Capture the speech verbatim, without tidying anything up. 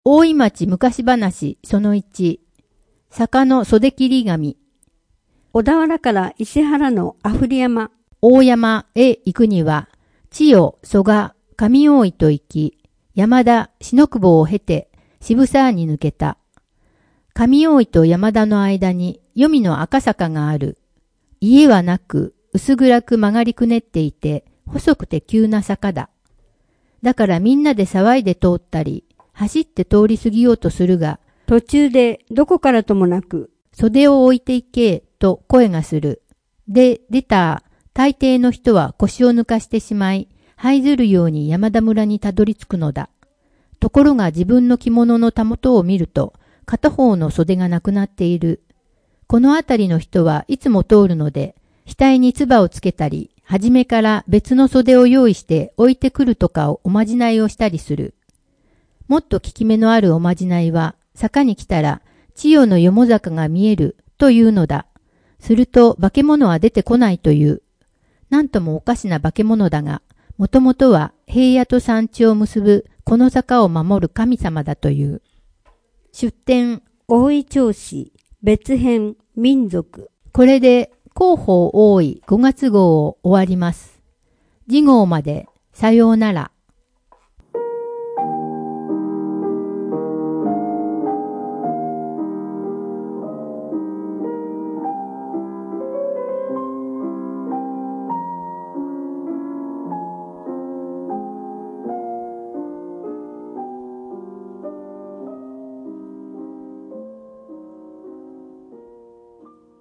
大井町昔話そのいち、坂の袖切り紙。 小田原から石原の阿振山、 大山へ行くには、千代、蘇我、上大井と行き、山田、篠久保を経て、渋沢に抜けた。上大井と山田の間に、黄泉の赤坂がある。家はなく、薄暗く曲がりくねっていて、細くて急な坂だ。だからみんなで騒いで通ったり、走って通り過ぎようとするが、 途中でどこからともなく、 袖を置いていけ、と声がする。で、出た、大抵の人は腰を抜かしてしまい、這いずるように山田村にたどり着くのだ。ところが自分の着物のたもとを見ると、片方の袖がなくなっている。このあたりの人はいつも通るので、額に唾をつけたり、はじめから別の袖を用意して置いてくるとかをおまじないをしたりする。もっと効き目のあるおまじないは、坂に来たら、千代のよも坂が見えるというのだ。すると化け物は出てこないという。なんともおかしな化け物だが、もともとは平野と山地を結ぶこの坂を守る神様だという。出典、 大井町史、別編、民族。 これで広報大井ごがつ号を終わります。次号まで、さようなら。